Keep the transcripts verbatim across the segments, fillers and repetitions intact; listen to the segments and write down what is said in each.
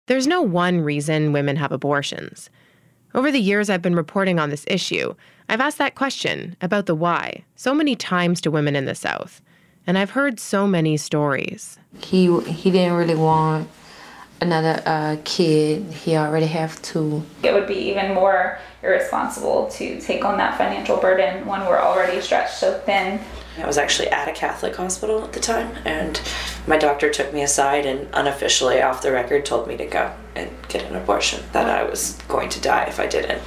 There's no one reason women have abortions. Over the years I've been reporting on this issue, I've asked that question about the why so many times to women in the South, and I've heard so many stories. He he didn't really want another uh, kid. He already have two. It would be even more irresponsible to take on that financial burden when we're already stretched so thin. I was actually at a Catholic hospital at the time, and my doctor took me aside and unofficially, off the record, told me to go and get an abortion, that I was going to die if I didn't.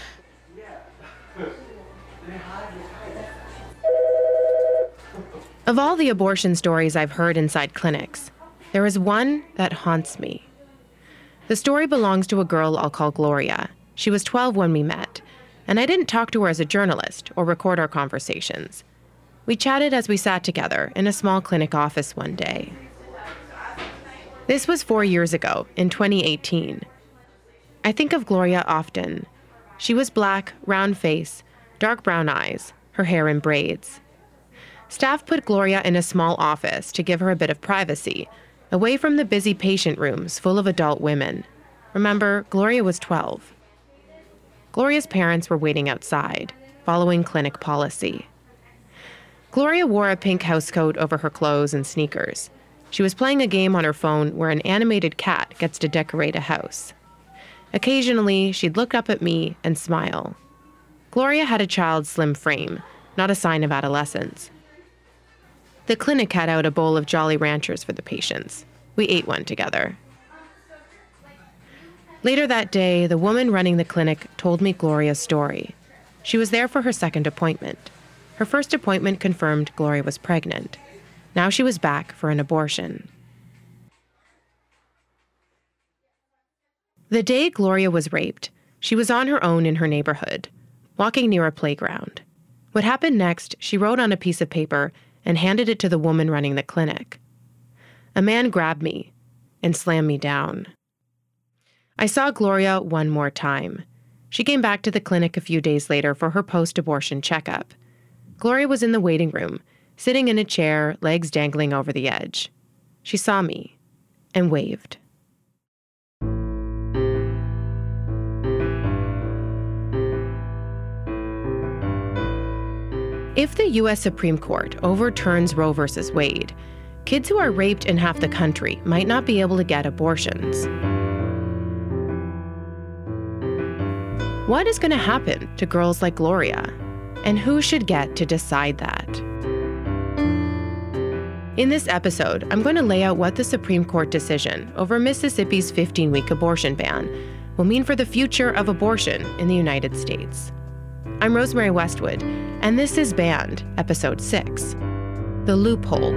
Of all the abortion stories I've heard inside clinics, there is one that haunts me. The story belongs to a girl I'll call Gloria. She was twelve when we met, and I didn't talk to her as a journalist or record our conversations. We chatted as we sat together in a small clinic office one day. This was four years ago, in twenty eighteen. I think of Gloria often. She was black, round face, dark brown eyes, her hair in braids. Staff put Gloria in a small office to give her a bit of privacy, away from the busy patient rooms full of adult women. Remember, Gloria was twelve. Gloria's parents were waiting outside, following clinic policy. Gloria wore a pink housecoat over her clothes and sneakers. She was playing a game on her phone where an animated cat gets to decorate a house. Occasionally, she'd look up at me and smile. Gloria had a child's slim frame, not a sign of adolescence. The clinic had out a bowl of Jolly Ranchers for the patients. We ate one together. Later that day, the woman running the clinic told me Gloria's story. She was there for her second appointment. Her first appointment confirmed Gloria was pregnant. Now she was back for an abortion. The day Gloria was raped, she was on her own in her neighborhood, walking near a playground. What happened next, she wrote on a piece of paper and handed it to the woman running the clinic. A man grabbed me and slammed me down. I saw Gloria one more time. She came back to the clinic a few days later for her post-abortion checkup. Gloria was in the waiting room, sitting in a chair, legs dangling over the edge. She saw me and waved. If the U S Supreme Court overturns Roe versus Wade, kids who are raped in half the country might not be able to get abortions. What is going to happen to girls like Gloria? And who should get to decide that? In this episode, I'm going to lay out what the Supreme Court decision over Mississippi's fifteen-week abortion ban will mean for the future of abortion in the United States. I'm Rosemary Westwood, and this is Banned, Episode six, The Loophole.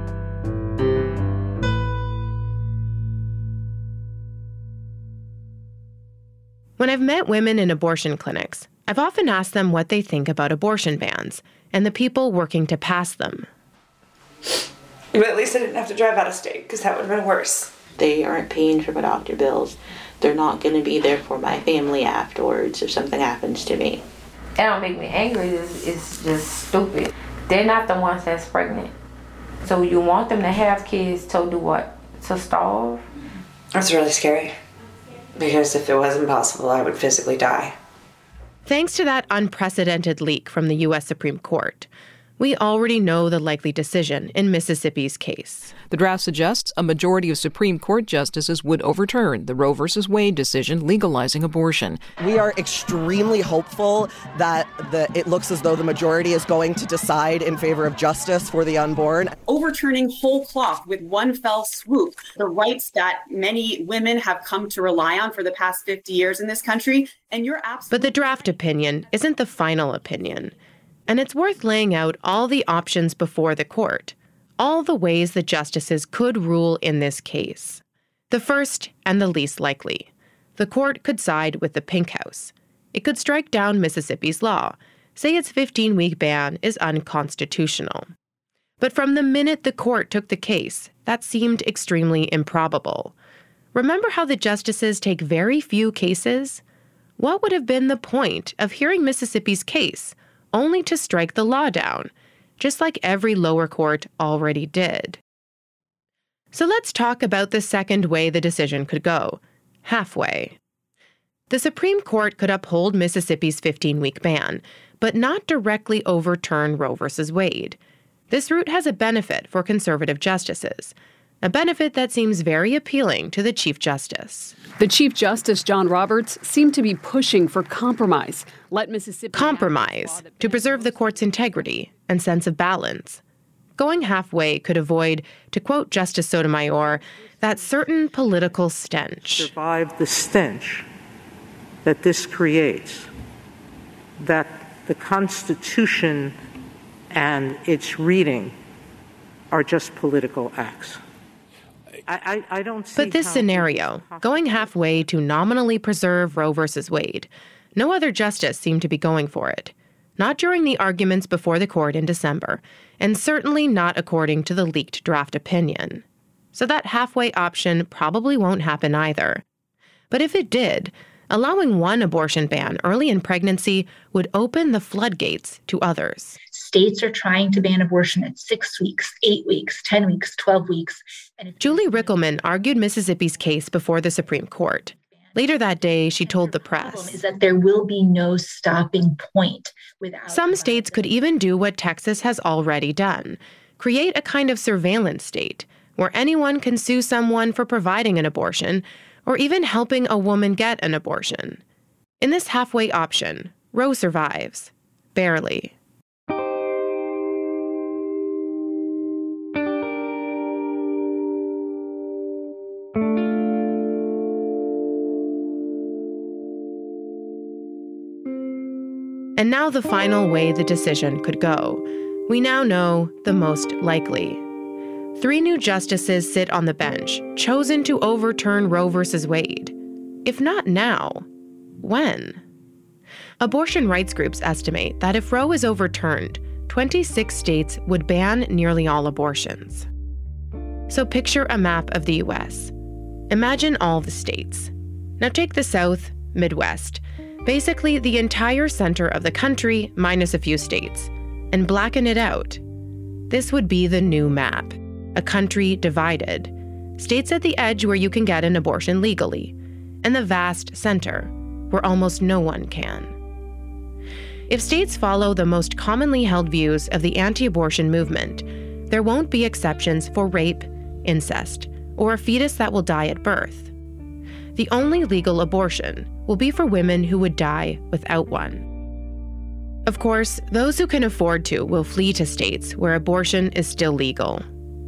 When I've met women in abortion clinics, I've often asked them what they think about abortion bans and the people working to pass them. But at least I didn't have to drive out of state, because that would have been worse. They aren't paying for my doctor bills. They're not going to be there for my family afterwards if something happens to me. It don't make me angry. It's, it's just stupid. They're not the ones that's pregnant. So you want them to have kids to do what? To starve? That's really scary. Because if it wasn't possible, I would physically die. Thanks to that unprecedented leak from the U S Supreme Court, we already know the likely decision in Mississippi's case. The draft suggests a majority of Supreme Court justices would overturn the Roe versus Wade decision legalizing abortion. We are extremely hopeful that the, it looks as though the majority is going to decide in favor of justice for the unborn. Overturning whole cloth with one fell swoop the rights that many women have come to rely on for the past fifty years in this country. And you're absolutely. But the draft opinion isn't the final opinion. And it's worth laying out all the options before the court, all the ways the justices could rule in this case. The first and the least likely. The court could side with the Pink House. It could strike down Mississippi's law, say its fifteen-week ban is unconstitutional. But from the minute the court took the case, that seemed extremely improbable. Remember how the justices take very few cases? What would have been the point of hearing Mississippi's case only to strike the law down, just like every lower court already did? So let's talk about the second way the decision could go, halfway. The Supreme Court could uphold Mississippi's fifteen-week ban, but not directly overturn Roe v. Wade. This route has a benefit for conservative justices, a benefit that seems very appealing to the Chief Justice. The Chief Justice, John Roberts, seemed to be pushing for compromise. Let Mississippi compromise to preserve the court's integrity and sense of balance. Going halfway could avoid, to quote Justice Sotomayor, that certain political stench. Survive the stench that this creates, that the Constitution and its reading are just political acts. I, I, I don't see But this scenario, going halfway to nominally preserve Roe v. Wade, no other justice seemed to be going for it. Not during the arguments before the court in December, and certainly not according to the leaked draft opinion. So that halfway option probably won't happen either. But if it did, allowing one abortion ban early in pregnancy would open the floodgates to others. States are trying to ban abortion at six weeks, eight weeks, ten weeks, twelve weeks. And Julie Rickleman argued Mississippi's case before the Supreme Court. Later that day, she told the press, is that there will be no stopping point without. Some states could even do what Texas has already done, create a kind of surveillance state where anyone can sue someone for providing an abortion or even helping a woman get an abortion. In this halfway option, Roe survives. Barely. And now the final way the decision could go. We now know the most likely. Three new justices sit on the bench, chosen to overturn Roe v. Wade. If not now, when? Abortion rights groups estimate that if Roe is overturned, twenty-six states would ban nearly all abortions. So picture a map of the U S. Imagine all the states. Now take the South, Midwest, basically the entire center of the country minus a few states, and blacken it out. This would be the new map, a country divided. States at the edge where you can get an abortion legally, and the vast center, where almost no one can. If states follow the most commonly held views of the anti-abortion movement, there won't be exceptions for rape, incest, or a fetus that will die at birth. The only legal abortion will be for women who would die without one. Of course, those who can afford to will flee to states where abortion is still legal.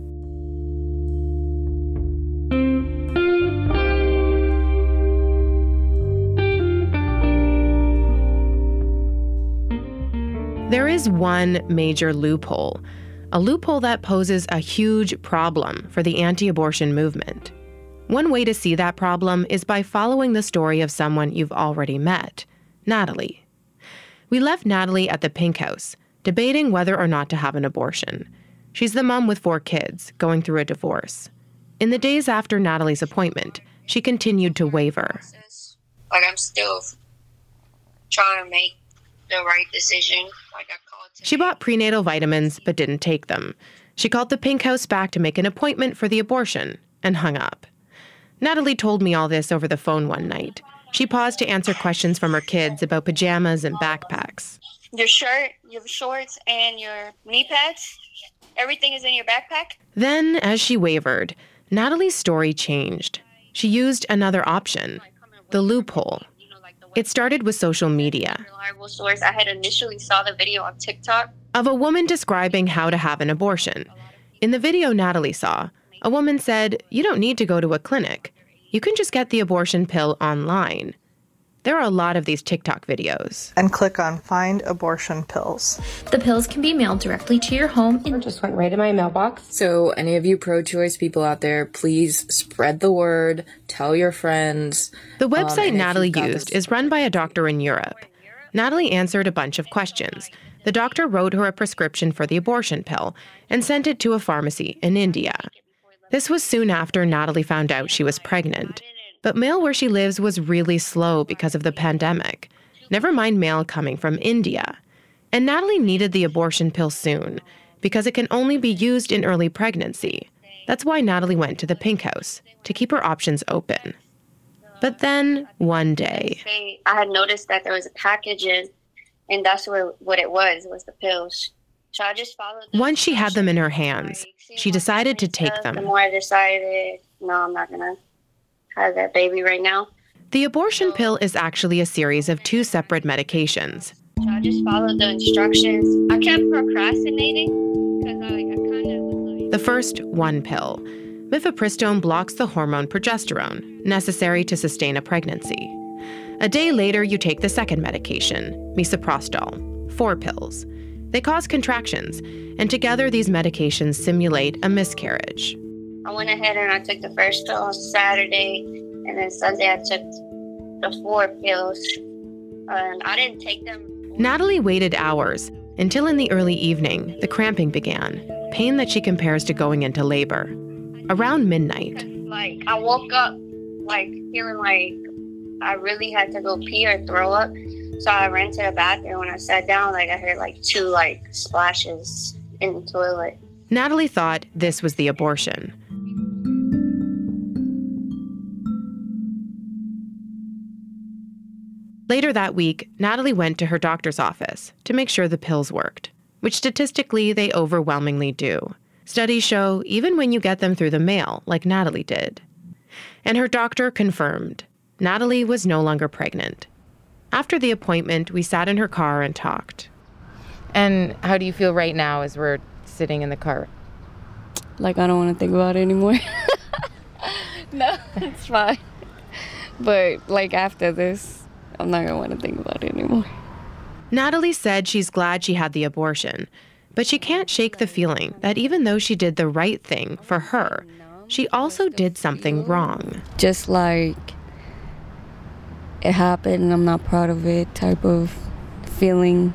There is one major loophole, a loophole that poses a huge problem for the anti-abortion movement. One way to see that problem is by following the story of someone you've already met, Natalie. We left Natalie at the Pink House, debating whether or not to have an abortion. She's the mom with four kids, going through a divorce. In the days after Natalie's appointment, she continued to waver. Like, I'm still trying to make the right decision. Like, I called today. She bought prenatal vitamins, but didn't take them. She called the Pink House back to make an appointment for the abortion, and hung up. Natalie told me all this over the phone one night. She paused to answer questions from her kids about pajamas and backpacks. Your shirt, your shorts, and your knee pads, everything is in your backpack? Then, as she wavered, Natalie's story changed. She used another option, the loophole. It started with social media. Reliable source. I had initially saw the video on TikTok of a woman describing how to have an abortion. In the video Natalie saw, a woman said, "You don't need to go to a clinic. You can just get the abortion pill online." There are a lot of these TikTok videos. And click on Find Abortion Pills. The pills can be mailed directly to your home. It just went right in my mailbox. So any of you pro-choice people out there, please spread the word, tell your friends. The website um, Natalie used is run by a doctor in Europe. Natalie answered a bunch of questions. The doctor wrote her a prescription for the abortion pill and sent it to a pharmacy in India. This was soon after Natalie found out she was pregnant. But mail where she lives was really slow because of the pandemic. Never mind mail coming from India. And Natalie needed the abortion pill soon because it can only be used in early pregnancy. That's why Natalie went to the Pink House, to keep her options open. But then, one day... I had noticed that there was a packages, and that's what, what it was, was the pills. So I just followed them. Once she had them in her hands, she decided to take them. The more I decided, no, I'm not going to have that baby right now. The abortion pill is actually a series of two separate medications. So I just followed the instructions. I kept procrastinating because I, I kind of was like... The first, one pill. Mifepristone blocks the hormone progesterone, necessary to sustain a pregnancy. A day later, you take the second medication, misoprostol, four pills. They cause contractions, and together these medications simulate a miscarriage. I went ahead and I took the first pill on Saturday, and then Sunday I took the four pills, and I didn't take them. Natalie waited hours until in the early evening, the cramping began, pain that she compares to going into labor. Around midnight. Like, I woke up, like, feeling like I really had to go pee or throw up. So I ran to the bathroom. When I sat down, like, I heard, like, two, like, splashes in the toilet. Natalie thought this was the abortion. Later that week, Natalie went to her doctor's office to make sure the pills worked, which statistically they overwhelmingly do. Studies show even when you get them through the mail, like Natalie did. And her doctor confirmed Natalie was no longer pregnant. After the appointment, we sat in her car and talked. And how do you feel right now as we're sitting in the car? Like, I don't want to think about it anymore. No, it's fine. But, like, after this, I'm not going to want to think about it anymore. Natalie said she's glad she had the abortion, but she can't shake the feeling that even though she did the right thing for her, she also did something wrong. Just like it happened and I'm not proud of it type of feeling.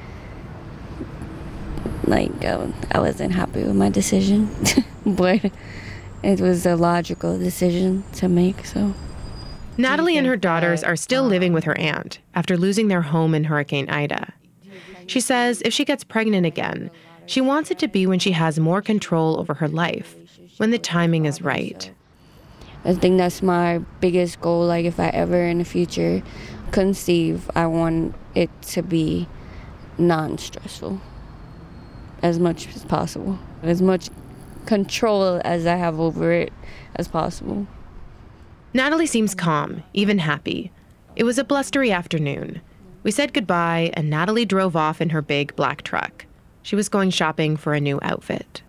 Like uh, I wasn't happy with my decision, but it was a logical decision to make, so. Natalie and her daughters are still living with her aunt after losing their home in Hurricane Ida. She says if she gets pregnant again, she wants it to be when she has more control over her life, when the timing is right. I think that's my biggest goal. Like, if I ever in the future conceive, I want it to be non-stressful as much as possible. As much control as I have over it as possible. Natalie seems calm, even happy. It was a blustery afternoon. We said goodbye, and Natalie drove off in her big black truck. She was going shopping for a new outfit.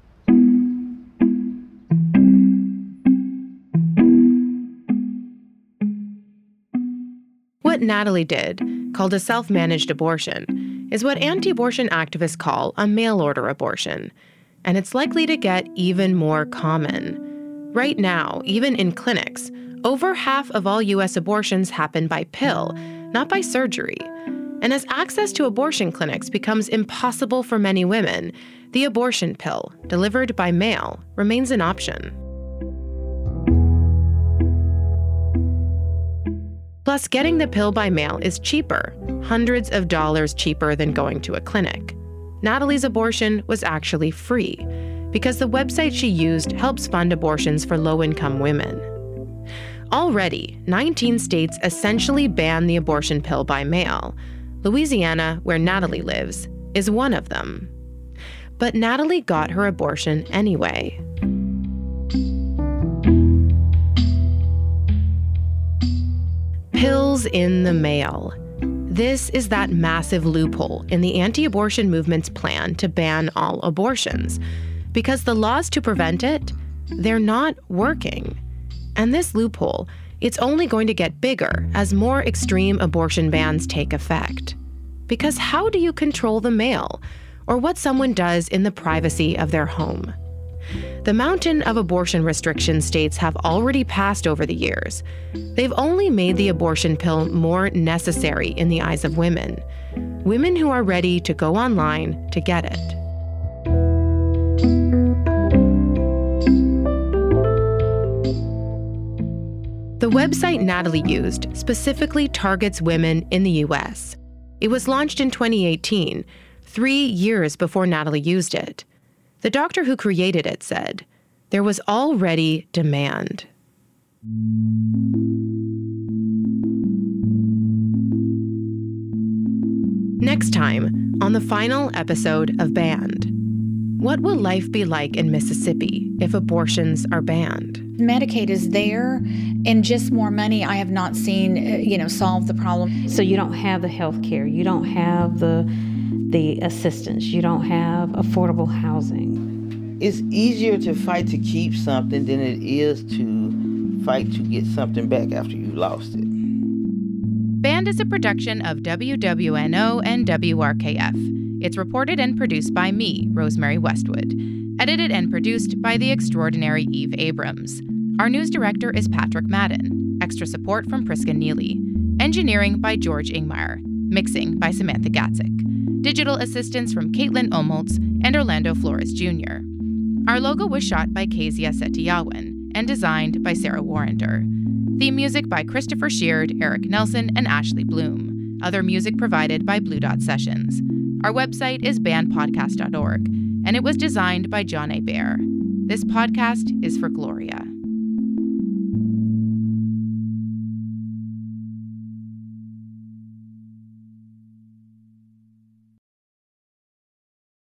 What Natalie did, called a self-managed abortion, is what anti-abortion activists call a mail-order abortion, and it's likely to get even more common. Right now, even in clinics, over half of all U S abortions happen by pill, not by surgery. And as access to abortion clinics becomes impossible for many women, the abortion pill, delivered by mail, remains an option. Plus, getting the pill by mail is cheaper, hundreds of dollars cheaper than going to a clinic. Natalie's abortion was actually free, because the website she used helps fund abortions for low-income women. Already, nineteen states essentially ban the abortion pill by mail. Louisiana, where Natalie lives, is one of them. But Natalie got her abortion anyway. Pills in the mail. This is that massive loophole in the anti-abortion movement's plan to ban all abortions. Because the laws to prevent it, they're not working. And this loophole, it's only going to get bigger as more extreme abortion bans take effect. Because how do you control the mail, or what someone does in the privacy of their home? The mountain of abortion restriction states have already passed over the years. They've only made the abortion pill more necessary in the eyes of women. Women who are ready to go online to get it. The website Natalie used specifically targets women in the U S. It was launched in twenty eighteen, three years before Natalie used it. The doctor who created it said, there was already demand. Next time, on the final episode of Banned. What will life be like in Mississippi if abortions are banned? Medicaid is there, and just more money I have not seen, you know, solve the problem. So you don't have the health care, you don't have the the assistance, you don't have affordable housing. It's easier to fight to keep something than it is to fight to get something back after you lost it. Banned is a production of W W N O and W R K F. It's reported and produced by me, Rosemary Westwood. Edited and produced by the extraordinary Eve Abrams. Our news director is Patrick Madden. Extra support from Priska Neely. Engineering by George Ingmeyer. Mixing by Samantha Gatzik. Digital assistance from Caitlin Omoltz and Orlando Flores Junior Our logo was shot by Kezia Setiawan and designed by Sarah Warrender. Theme music by Christopher Sheard, Eric Nelson, and Ashley Bloom. Other music provided by Blue Dot Sessions. Our website is banned podcast dot org, and it was designed by John A. Baer. This podcast is for Gloria.